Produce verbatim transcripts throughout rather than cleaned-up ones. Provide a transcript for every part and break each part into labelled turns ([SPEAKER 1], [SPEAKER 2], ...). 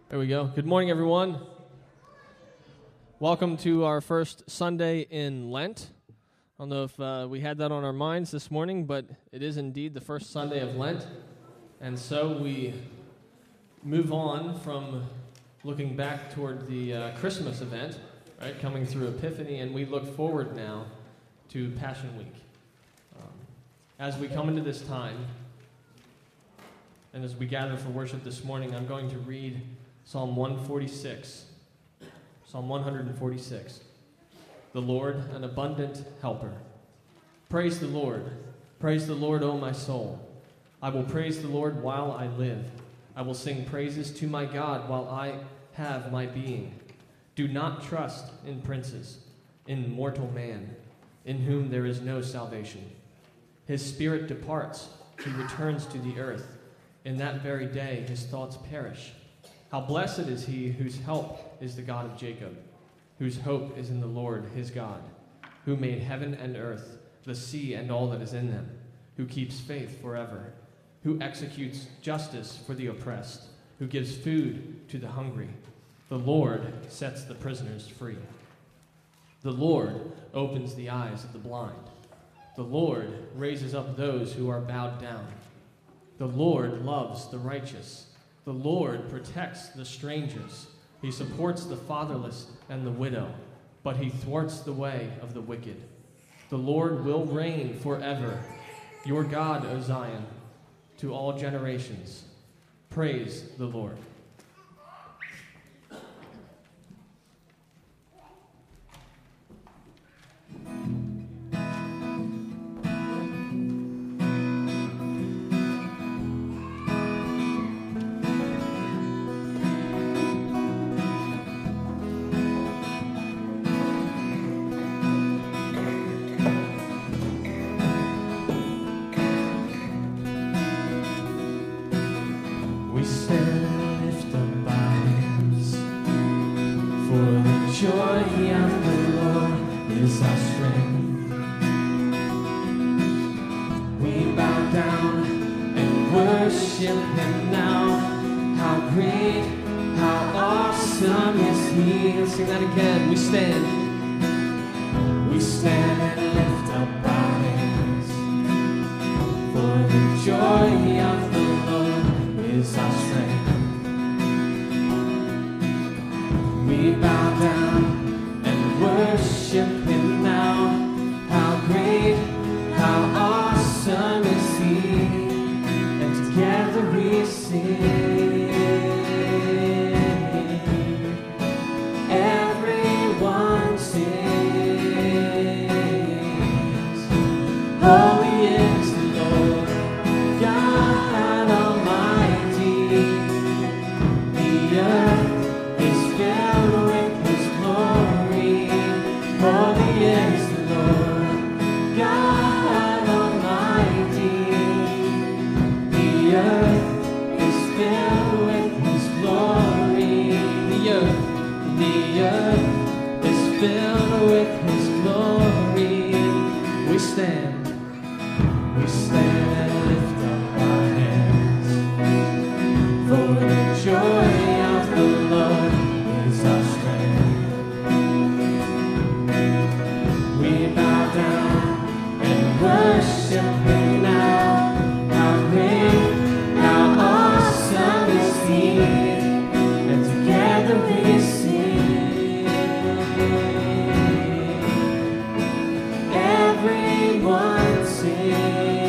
[SPEAKER 1] There we go. Good morning, everyone. Welcome to our first Sunday in Lent. I don't know if uh, we had that on our minds this morning, but it is indeed the first Sunday of Lent. And so we move on from looking back toward the uh, Christmas event, right, coming through Epiphany, and we look forward now to Passion Week. Um, as we come into this time, and as we gather for worship this morning, I'm going to read Psalm one forty-six. Psalm one forty-six. The Lord, an abundant helper. Praise the Lord. Praise the Lord, O my soul. I will praise the Lord while I live. I will sing praises to my God while I have my being. Do not trust in princes, in mortal man, in whom there is no salvation. His spirit departs, he returns to the earth. In that very day his thoughts perish. How blessed is he whose help is the God of Jacob, whose hope is in the Lord his God, who made heaven and earth, the sea and all that is in them, who keeps faith forever, who executes justice for the oppressed, who gives food to the hungry. The Lord sets the prisoners free. The Lord opens the eyes of the blind. The Lord raises up those who are bowed down. The Lord loves the righteous. The Lord protects the strangers. He supports the fatherless and the widow, but he thwarts the way of the wicked. The Lord will reign forever. Your God, O Zion, to all generations. Praise the Lord. Sing that again. We stand. We stand and lift up our hands. For the joy of the Lord is our strength. We bow down and worship him now. How great, how awesome is he. And together we sing. Holy is the Lord, God Almighty. The earth is filled with his glory. Holy is the Lord, God Almighty. The earth is filled with his glory. The earth, the earth is filled with his glory. We stand. We stand and lift up our hands, for the joy of the Lord is our strength. We bow down and worship him now. How great, how awesome is he, and together we sing. Everyone sings.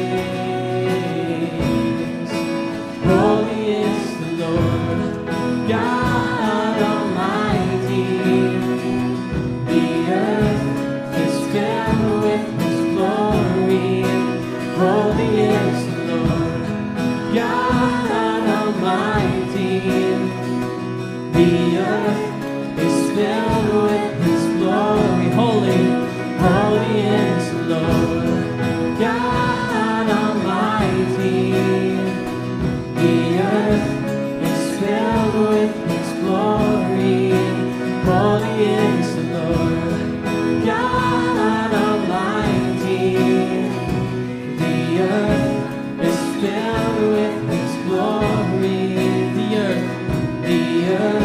[SPEAKER 1] Holy is the Lord, God Almighty. The earth is filled with his glory. Holy is the Lord, God Almighty. The earth is filled with his glory. Holy, holy is the Lord, God Almighty. The earth is filled with his glory. Holy is the Lord, God Almighty. The earth is filled with his glory. The earth, the earth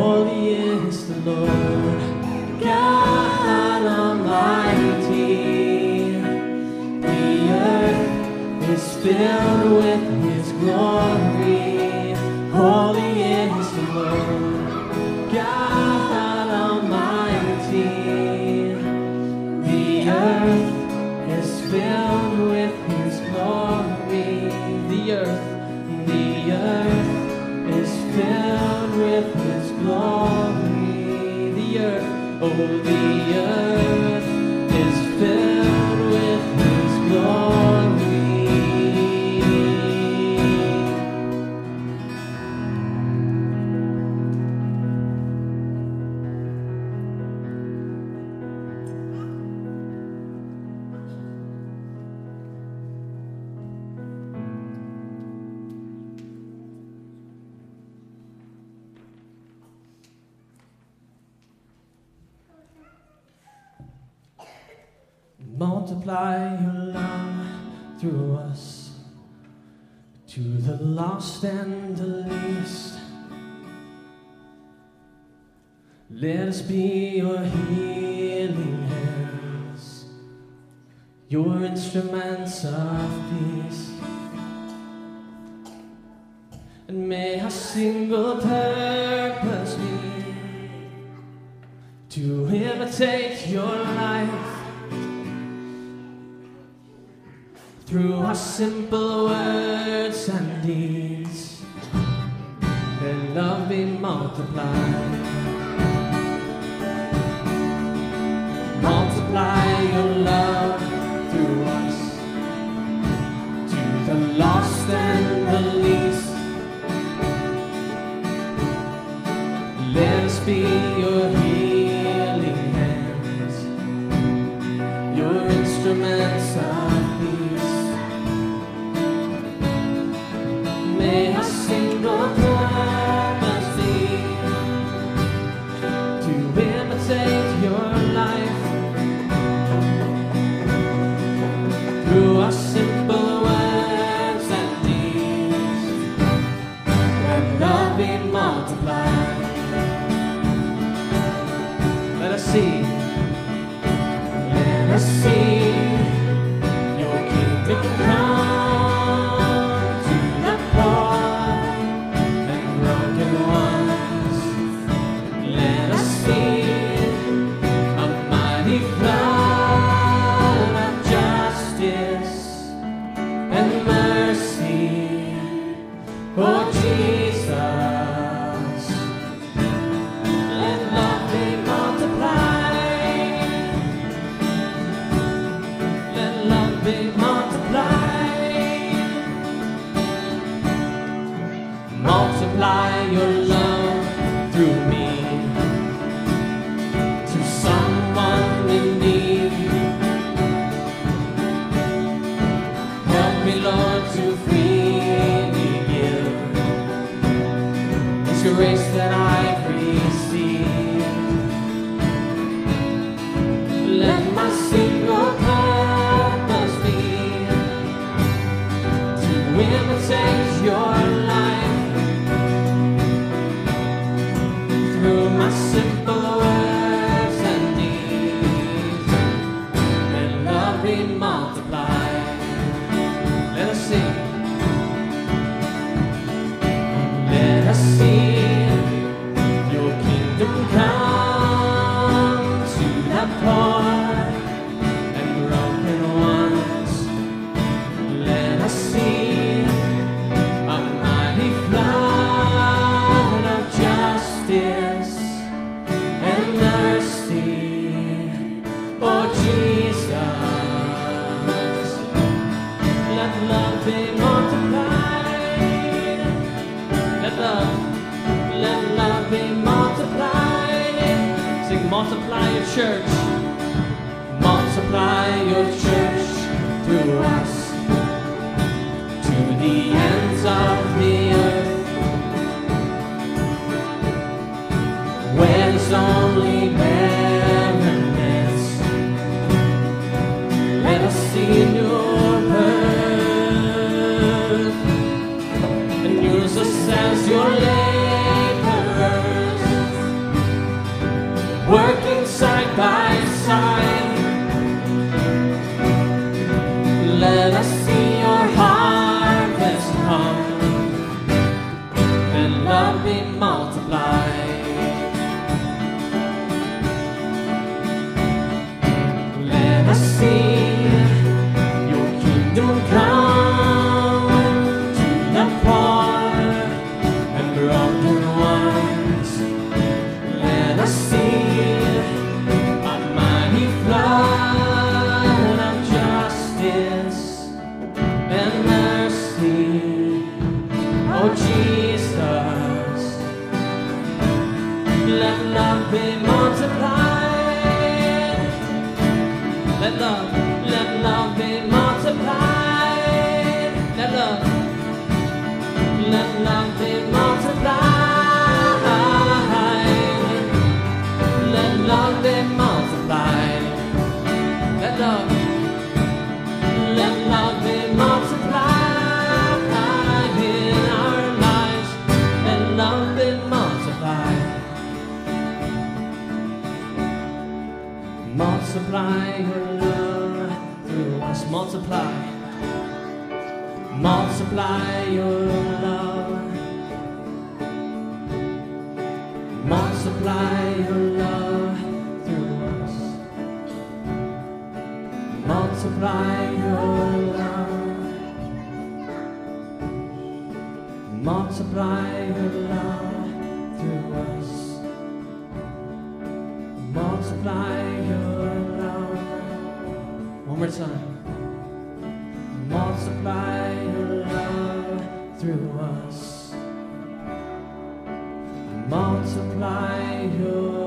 [SPEAKER 1] Holy is the Lord, God Almighty. The earth is filled with His glory. Holy is the Lord, God Almighty. The earth is filled with His glory. The earth, the earth is filled with His glory. The earth, oh, the earth is filled with His glory. Multiply your love through us to the lost and the least. Let us be your healing hands, your instruments of peace. And may our single purpose be to imitate your life. Through our simple words and deeds, let love be multiplied. Multiply your love through us to the lost and the least. Let us be your healing hands, your instruments of peace. May our single purpose be to imitate your life. Through our simple words and deeds, let love be multiplied. Let us see, let us see your kingdom come. Multiply your love through me to someone in need. Help me, Lord, to freely give this grace that I've received. Let my single purpose be to imitate your life. Through my simple words and deeds, let love be multiplied. Let us sing. Let us see your kingdom come to the poor and broken ones. Let us see a mighty flood of justice and mercy, oh Jesus. Let love be multiplied. Let love, let love be multiplied. Sing, multiply your church. Multiply your church through us to the ends of the earth, where there's only barrenness. Let us see your birth and use us as your laborers Oh Jesus, let love be multiplied. Let love, let love be multiplied. Let love, let love be multiplied. Let love be multiplied. Let love, let love be multiplied in our lives. Let love be multiplied. Multiply your love through us. Multiply. Multiply your love. Multiply your love through us. Multiply your love. Multiply your love through us. Multiply your love. One more time. Multiply your love through us. Multiply your love.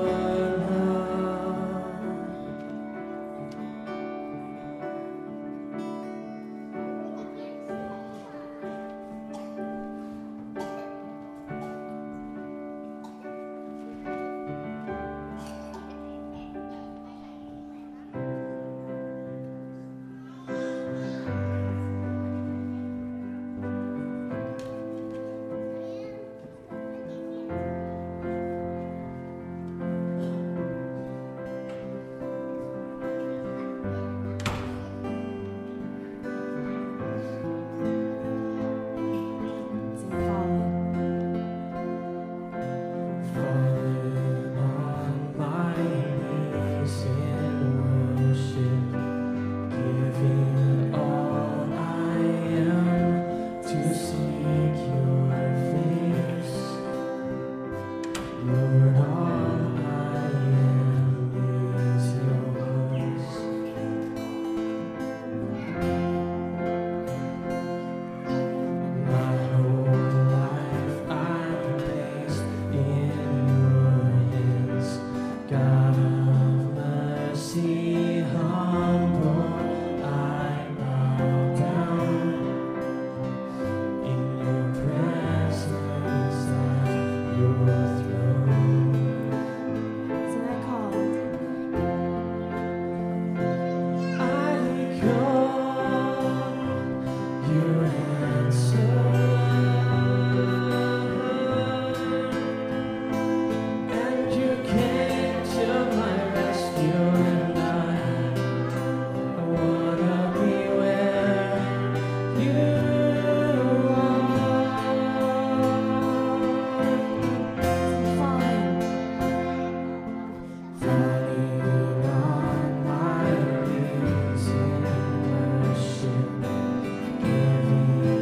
[SPEAKER 1] Giving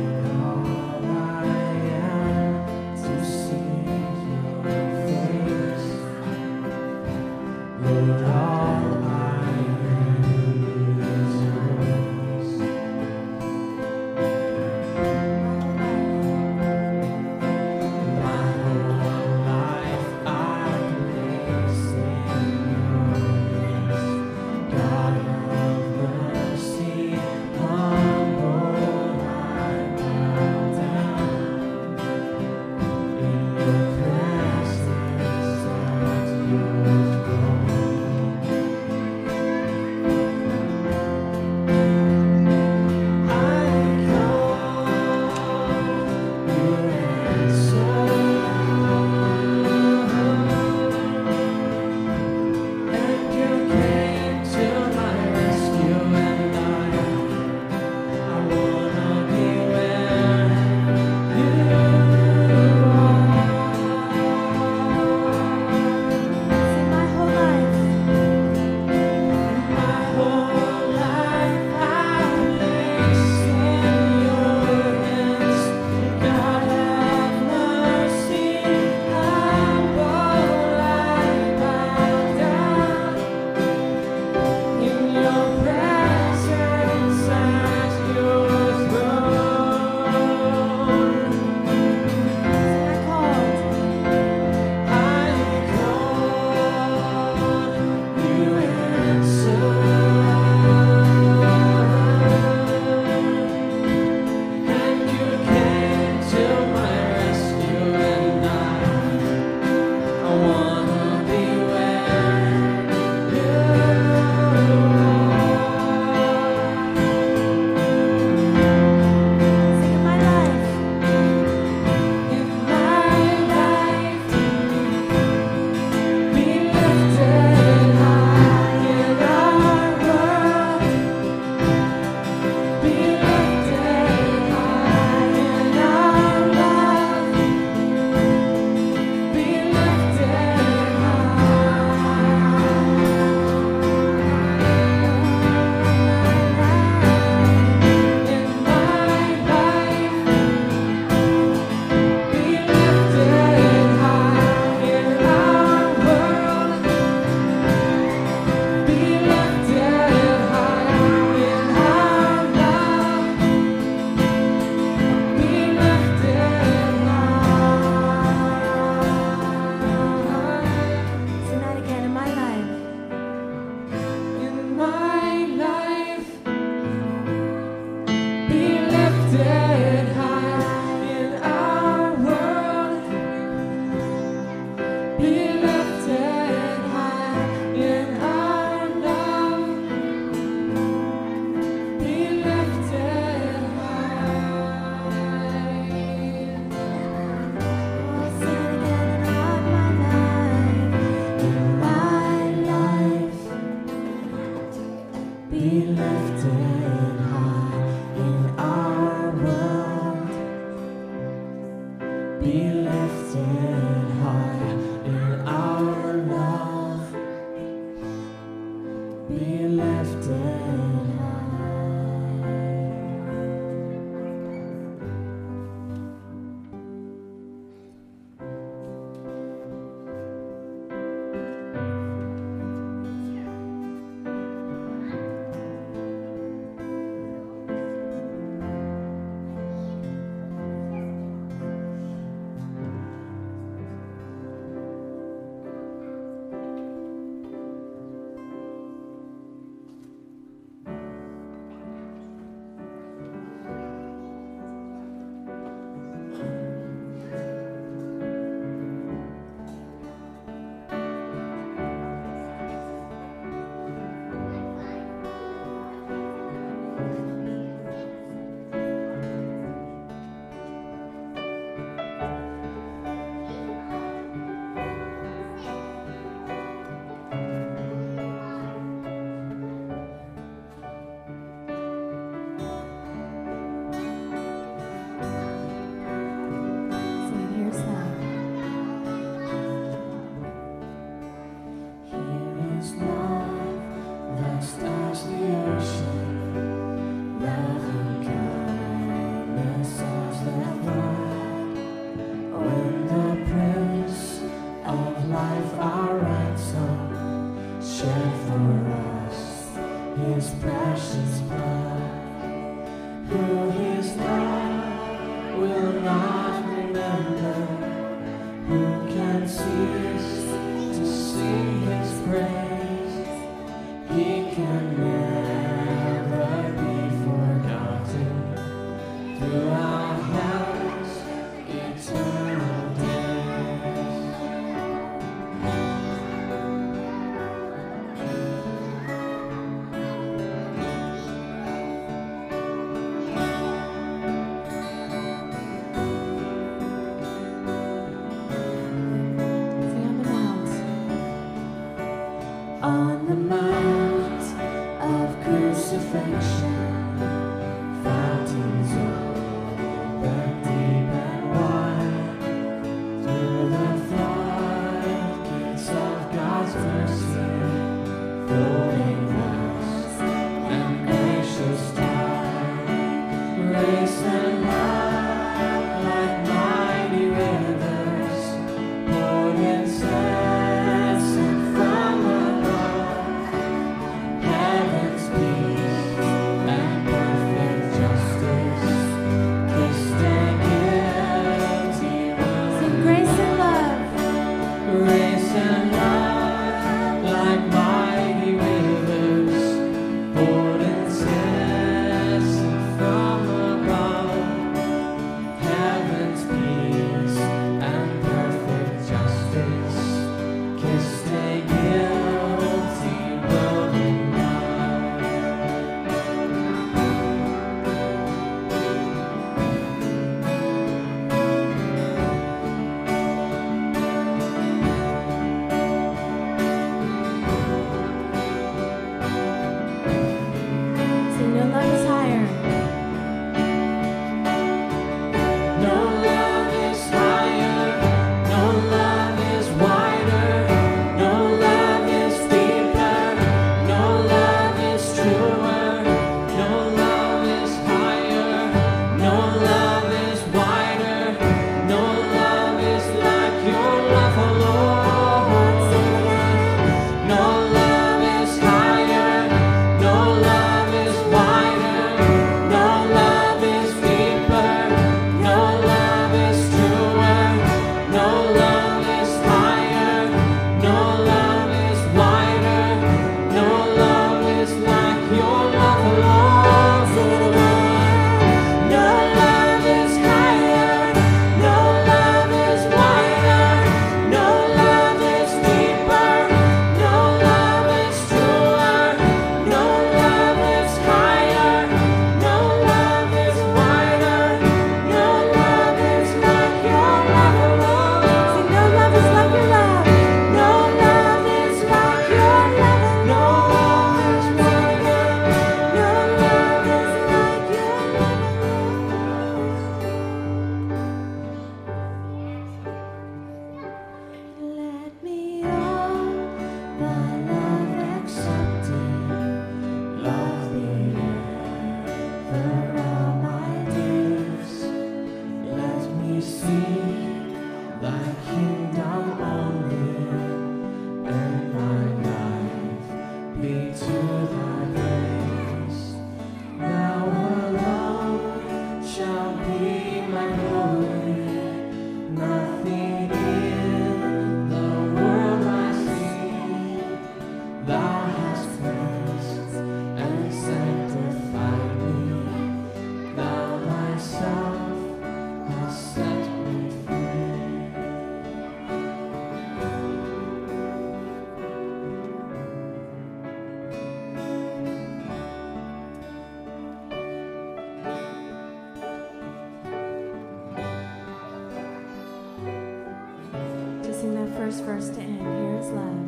[SPEAKER 2] first verse to end. Here is love.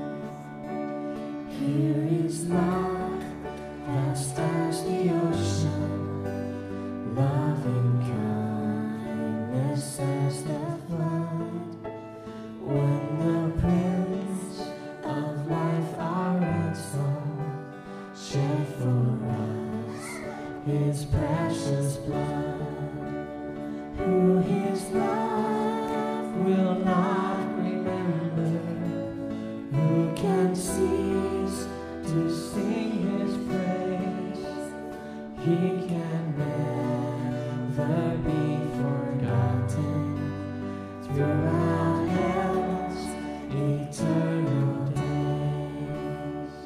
[SPEAKER 3] Here is love, vast as the ocean, loving kindness as the flood. When the Prince of Life, our ransom, shed for us His precious blood, who His love will not remember, who can cease to sing His praise? He can never be forgotten throughout heaven's eternal days.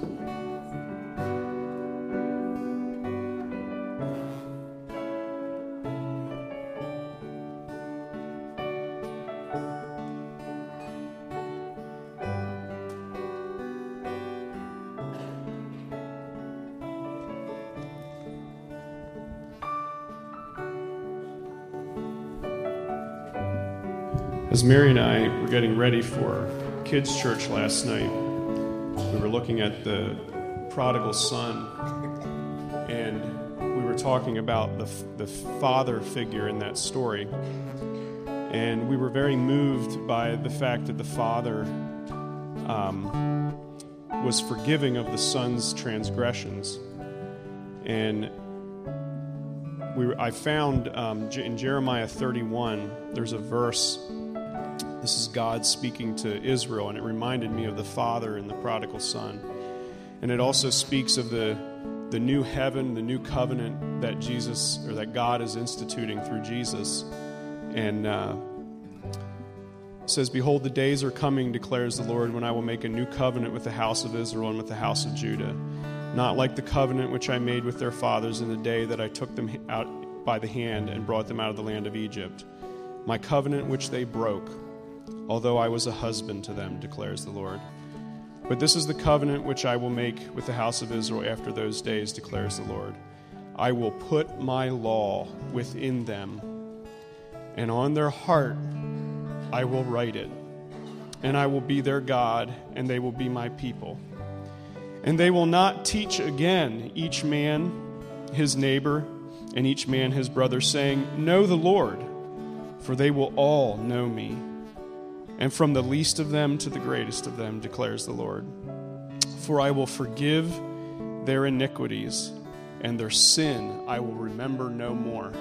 [SPEAKER 4] As Mary and I were getting ready for kids' church last night, we were looking at the prodigal son, and we were talking about the the father figure in that story. And we were very moved by the fact that the father um, was forgiving of the son's transgressions. And we were, I found um, in Jeremiah thirty-one, there's a verse. This is God speaking to Israel, and it reminded me of the father and the prodigal son. And it also speaks of the the new heaven, the new covenant that Jesus, or that God is instituting through Jesus. And uh, it says, "Behold, the days are coming, declares the Lord, when I will make a new covenant with the house of Israel and with the house of Judah, not like the covenant which I made with their fathers in the day that I took them out by the hand and brought them out of the land of Egypt. My covenant which they broke, although I was a husband to them, declares the Lord. But this is the covenant which I will make with the house of Israel after those days, declares the Lord. I will put my law within them, and on their heart I will write it. And I will be their God, and they will be my people. And they will not teach again each man his neighbor, and each man his brother, saying, Know the Lord, for they will all know me. And from the least of them to the greatest of them, declares the Lord. For I will forgive their iniquities, and their sin I will remember no more."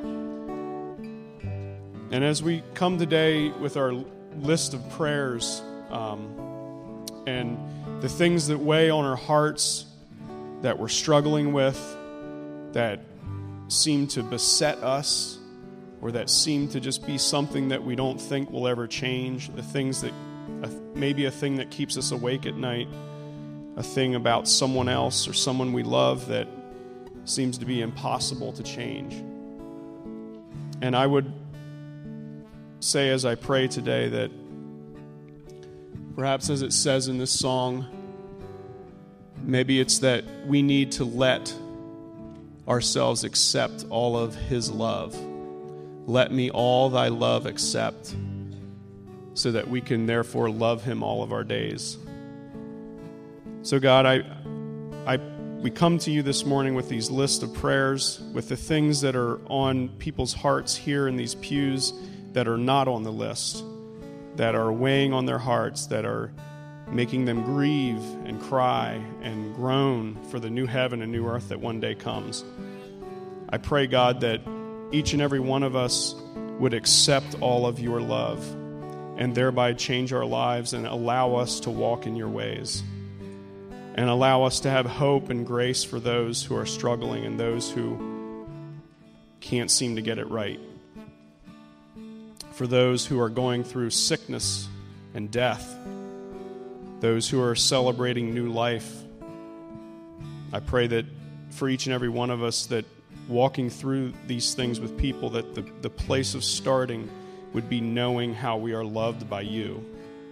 [SPEAKER 4] And as we come today with our list of prayers, um, and the things that weigh on our hearts, that we're struggling with, that seem to beset us, or that seem to just be something that we don't think will ever change, the things that, uh, maybe a thing that keeps us awake at night, a thing about someone else or someone we love that seems to be impossible to change. And I would say as I pray today that perhaps as it says in this song, maybe it's that we need to let ourselves accept all of His love. Let me all thy love accept, so that we can therefore love Him all of our days. So God, I, I, we come to you this morning with these lists of prayers, with the things that are on people's hearts here in these pews that are not on the list, that are weighing on their hearts, that are making them grieve and cry and groan for the new heaven and new earth that one day comes. I pray, God, that each and every one of us would accept all of your love and thereby change our lives and allow us to walk in your ways, and allow us to have hope and grace for those who are struggling and those who can't seem to get it right, for those who are going through sickness and death, those who are celebrating new life. I pray that for each and every one of us, that walking through these things with people, that the, the place of starting would be knowing how we are loved by you.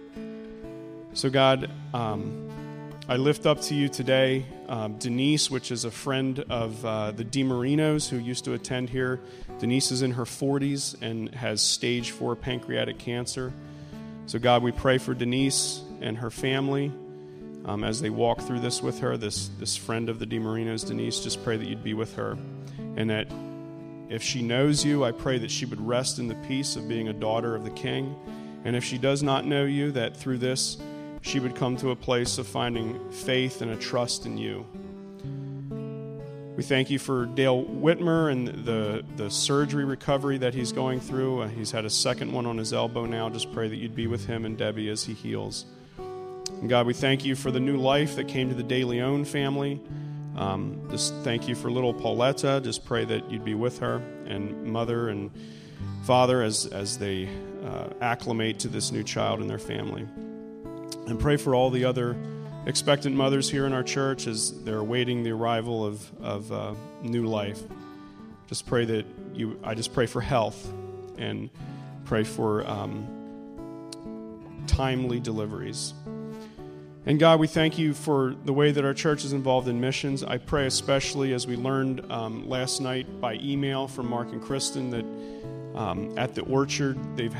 [SPEAKER 4] So God, um, I lift up to you today um, Denise, which is a friend of uh, the DiMarinos who used to attend here. Denise is in her forties and has stage four pancreatic cancer. So God, we pray for Denise and her family um, as they walk through this with her, this, this friend of the DiMarinos, Denise. Just pray that you'd be with her, and that if she knows you, I pray that she would rest in the peace of being a daughter of the King. And if she does not know you, that through this she would come to a place of finding faith and a trust in you. We thank you for Dale Whitmer and the, the surgery recovery that he's going through. Uh, he's had a second one on his elbow now. Just pray that you'd be with him and Debbie as he heals. And God, we thank you for the new life that came to the De Leon family. Um, just thank you for little Pauletta. Just pray that you'd be with her and mother and father as, as they uh, acclimate to this new child and their family. And pray for all the other expectant mothers here in our church as they're awaiting the arrival of, of uh, new life. Just pray that you, I just pray for health and pray for um, timely deliveries. And God, we thank you for the way that our church is involved in missions. I pray especially, as we learned um, last night by email from Mark and Kristen, that um, at the Orchard they've had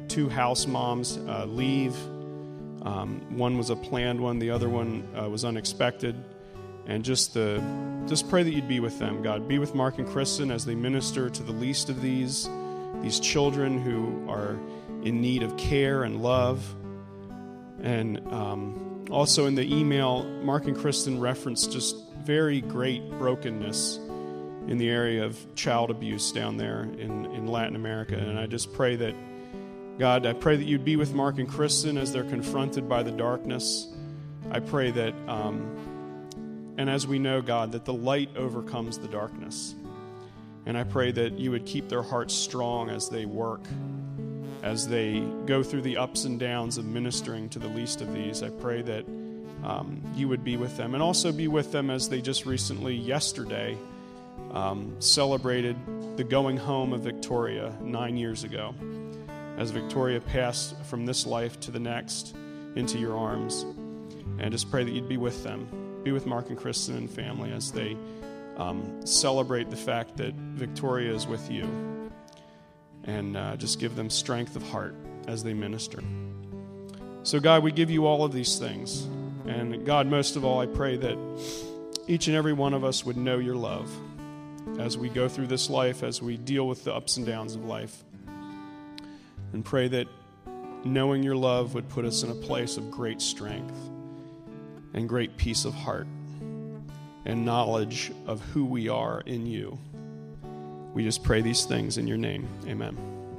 [SPEAKER 4] two house moms uh, leave. Um, one was a planned one, the other one uh, was unexpected. And just the, just pray that you'd be with them, God. Be with Mark and Kristen as they minister to the least of these, these children who are in need of care and love. And um, also in the email, Mark and Kristen referenced just very great brokenness in the area of child abuse down there in, in Latin America. And I just pray that, God, I pray that you'd be with Mark and Kristen as they're confronted by the darkness. I pray that... Um, And as we know, God, that the light overcomes the darkness. And I pray that you would keep their hearts strong as they work, as they go through the ups and downs of ministering to the least of these. I pray that um, you would be with them. And also be with them as they just recently, yesterday, um, celebrated the going home of Victoria nine years ago. As Victoria passed from this life to the next into your arms. And just pray that you'd be with them. Be with Mark and Kristen and family as they um, celebrate the fact that Victoria is with you. And uh, just give them strength of heart as they minister. So, God, we give you all of these things. And, God, most of all, I pray that each and every one of us would know your love as we go through this life, as we deal with the ups and downs of life. And pray that knowing your love would put us in a place of great strength and great peace of heart and knowledge of who we are in you. We just pray these things in your name. Amen.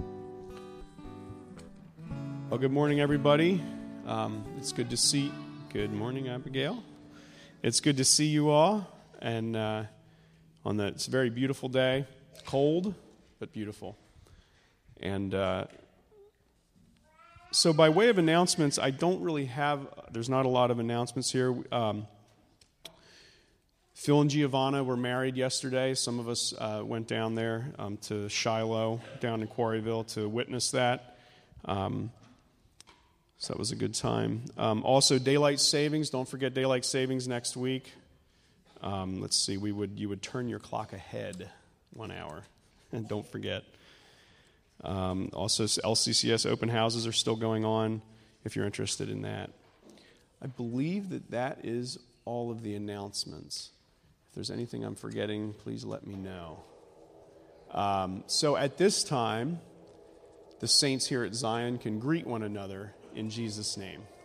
[SPEAKER 4] Well, good morning, everybody. Um, it's good to see... Good morning, Abigail. It's good to see you all. And uh, on that, it's a very beautiful day. Cold, but beautiful. And... Uh, So by way of announcements, I don't really have, there's not a lot of announcements here. Um, Phil and Giovanna were married yesterday. Some of us uh, went down there um, to Shiloh, down in Quarryville, to witness that. Um, so that was a good time. Um, also, daylight savings. Don't forget daylight savings next week. Um, let's see, we would you would turn your clock ahead one hour. And don't forget. Um, also, L C C S open houses are still going on if you're interested in that. I believe that that is all of the announcements. If there's anything I'm forgetting, please let me know. Um, so at this time, the saints here at Zion can greet one another in Jesus' name.